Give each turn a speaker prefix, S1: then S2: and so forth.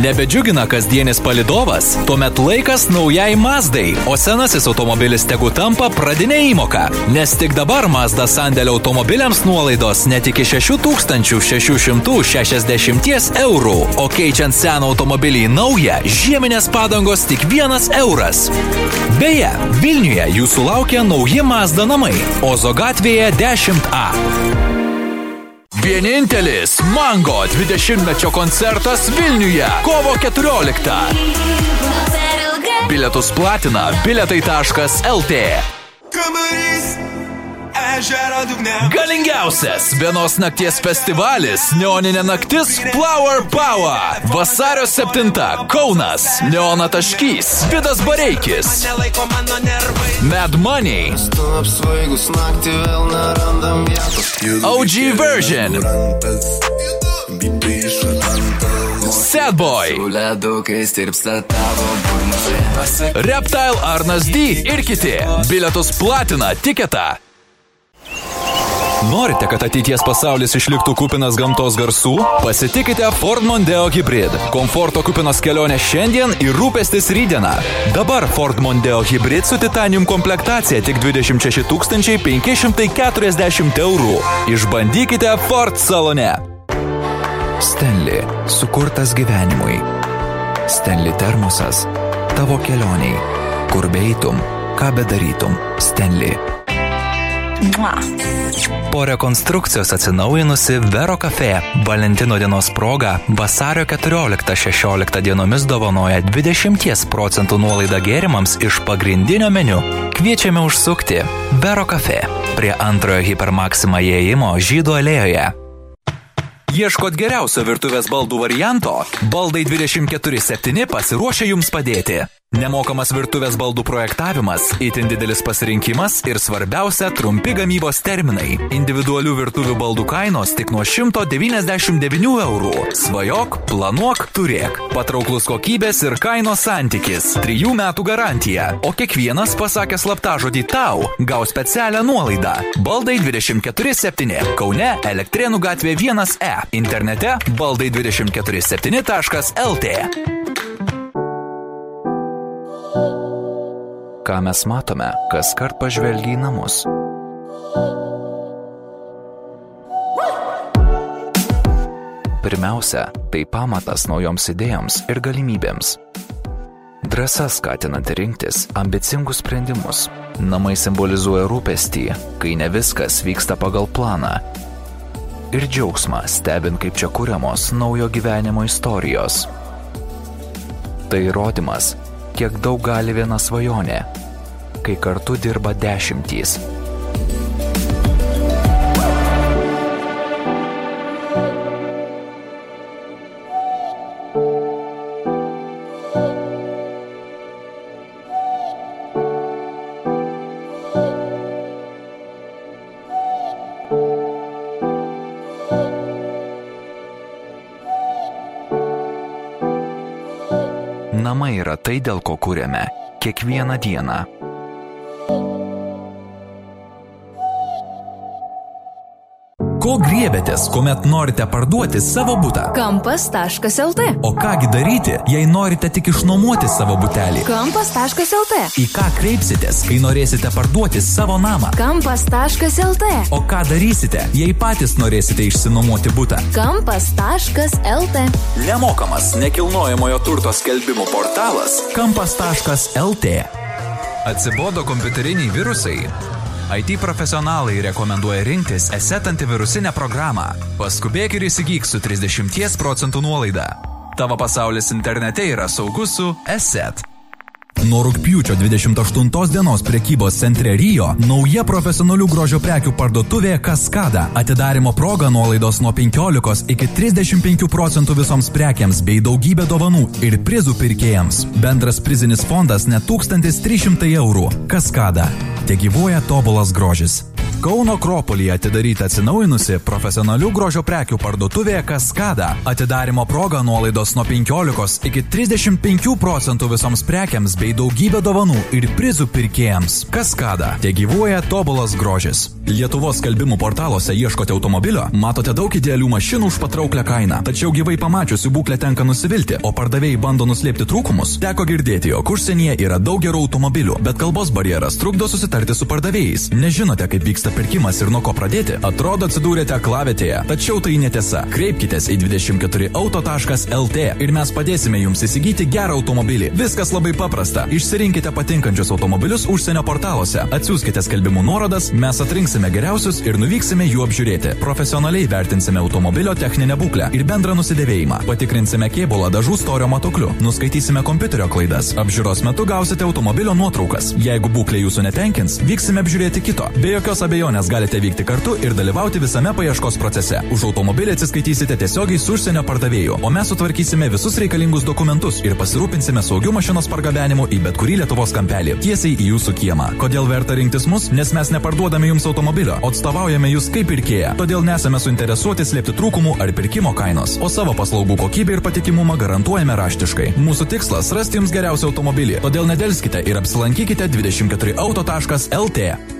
S1: Nebedžiugina kasdienis palidovas? Tuomet laikas naujai Mazdai, o senasis automobilis tegu tampa pradinė įmoka. Nes tik dabar Mazda sandėlio automobiliams nuolaidos net iki 6660 eurų, o keičiant seną automobilį į naują, žieminės padangos tik 1 euras. Beje, Vilniuje jūsų laukia nauji Mazda namai, Ozo gatvėje 10A. Vienintelis Mango 20-mečio koncertas Vilniuje, kovo 14. Bilietus platina biletai.lt. Galingiausias vienos nakties festivalis Neoninė naktis Flower Power. Vasario 7. Kaunas. Neona taškys. Vidas Bareikis. Mad Money. OG Version. Sad Boy. Reptile Arnas D ir kiti. Bilietus platina Tiketa. Norite, kad ateities pasaulis išliktų kupinas gamtos garsų? Pasitikite Ford Mondeo Hybrid. Komforto kupinos kelionė šiandien ir rūpestis rytdieną. Dabar Ford Mondeo Hybrid su Titanium komplektacija tik 26 540 eurų. Išbandykite Ford salone. Stanley. Sukurtas gyvenimui. Stanley termosas. Tavo kelioniai. Kur beeitum, ką bedarytum. Stanley. Po rekonstrukcijos atsinaujinusi Vero Cafe Valentino dienos proga vasario 14-16 dienomis dovanoja 20% nuolaidą gėrimams iš pagrindinio meniu. Kviečiame užsukti Vero Cafe prie antrojo Hipermaxima įėjimo Žydų alėjoje. Ieškot geriausio virtuvės baldų varianto? Baldai 24/7 pasiruošia jums padėti. Nemokamas virtuvės baldų projektavimas, itin didelis pasirinkimas ir svarbiausia trumpi gamybos terminai. Individualių virtuvių baldų kainos tik nuo 199 eurų. Svajok, planuok, turėk. Patrauklus kokybės ir kainos santykis. 3 metų garantija. O kiekvienas pasakęs slaptažodį tau gaus specialią nuolaidą. Baldai 24/7. Kaune, Elektrėnų gatvė 1E. Internete baldai247.lt. Ką mes matome, kas kart pažvelgia į namus. Pirmiausia, tai pamatas naujoms idėjoms ir galimybėms. Drąsa skatinanti rinktis ambicingus sprendimus. Namai simbolizuoja rūpestį, kai ne viskas vyksta pagal planą. Ir džiaugsmą stebint, kaip čia kuriamos naujo gyvenimo istorijos. Tai įrodymas, kiek daug gali viena svajonė, kai kartu dirba 10. Namai yra tai, dėl ko kuriame kiekvieną dieną. Ko griebėtės, kuomet norite parduoti savo butą?
S2: Kampas.lt.
S1: O kągi daryti, jei norite tik išnuomoti savo butelį?
S2: Kampas.lt.
S1: Į ką kreipsitės, kai norėsite parduoti savo namą?
S2: Kampas.lt.
S1: O ką darysite, jei patys norėsite išsinuomoti butą?
S2: Kampas.lt.
S1: Nemokamas nekilnojamojo turto skelbimų portalas Kampas.lt. Atsibodo kompiuteriniai virusai? IT profesionalai rekomenduoja rinktis ESET antivirusinę programą. Paskubėk ir įsigyk su 30% nuolaida. Tavo pasaulis internete yra saugus su ESET. Nuo rugpjūčio 28 dienos prekybos centre Rio nauja profesionalių grožio prekių parduotuvė Kaskada. Atidarymo proga nuolaidos nuo 15 iki 35% visoms prekiams bei daugybė dovanų ir prizų pirkėjams. Bendras prizinis fondas net 1300 eurų. Kaskada. Te gyvuoja tobulas grožis.
S3: Kauno Akropolyje atidaryta atsinaujinusi profesionalių grožio prekių parduotuvė Kaskada. Atidarymo proga nuolaidos nuo 15 iki 35% visoms prekiams bei daugybė dovanų ir prizų pirkėjams. Kaskada. Te gyvuoja tobulas grožis. Lietuvos skelbimų portaluose ieškote automobilio, matote daug idealių mašinų už patrauklę kainą. Tačiau gyvai pamačiusių būklę tenka nusivilti, o pardavėjai bando nuslėpti trūkumus. Teko girdėti, jog užsienyje yra daug gerų automobilių, bet kalbos barjeras trukdo susitarti su pardavėjais. Nežinote, kaip vyksta pirkimas ir nuo ko pradėti? Atrodo, atsidūrėte aklavietėje. Tačiau tai netiesa. Kreipkitės į 24auto.lt ir mes padėsime jums įsigyti gerą automobilį. Viskas labai paprasta. Išsirinkite patinkančius automobilius užsienio portaluose. Atsiųskite skelbimų nuorodas, mes atrinksime geriausius ir nuvyksime jų apžiūrėti. Profesionaliai vertinsime automobilio techninę būklę ir bendrą nusidėvėjimą. Patikrinsime kėbulą dažų storio matuokliu. Nuskaitysime kompiuterio klaidas. Apžiūros metu gausite automobilio nuotraukas. Jeigu būklė jūsų netenkins, vyksime apžiūrėti kito. Be jokios abejonės galite vykti kartu ir dalyvauti visame paieškos procese. Už automobilį atsiskaitysite tiesiogiai su užsienio pardavėju, o mes sutvarkysime visus reikalingus dokumentus ir pasirūpinsime saugiu mašinos pargabenimu į bet kurį Lietuvos kampelį, tiesiai į jūsų kiemą. Kodėl verta rinktis mus? Nes mes neparduodame jums automobilio, o atstovaujame jūs kaip pirkėją. Todėl nesame suinteresuoti slėpti trūkumų ar pirkimo kainos, o savo paslaugų kokybę ir patikimumą garantuojame raštiškai. Mūsų tikslas rasti jums geriausią automobilį, todėl nedelskite ir apsilankykite 24auto.lt.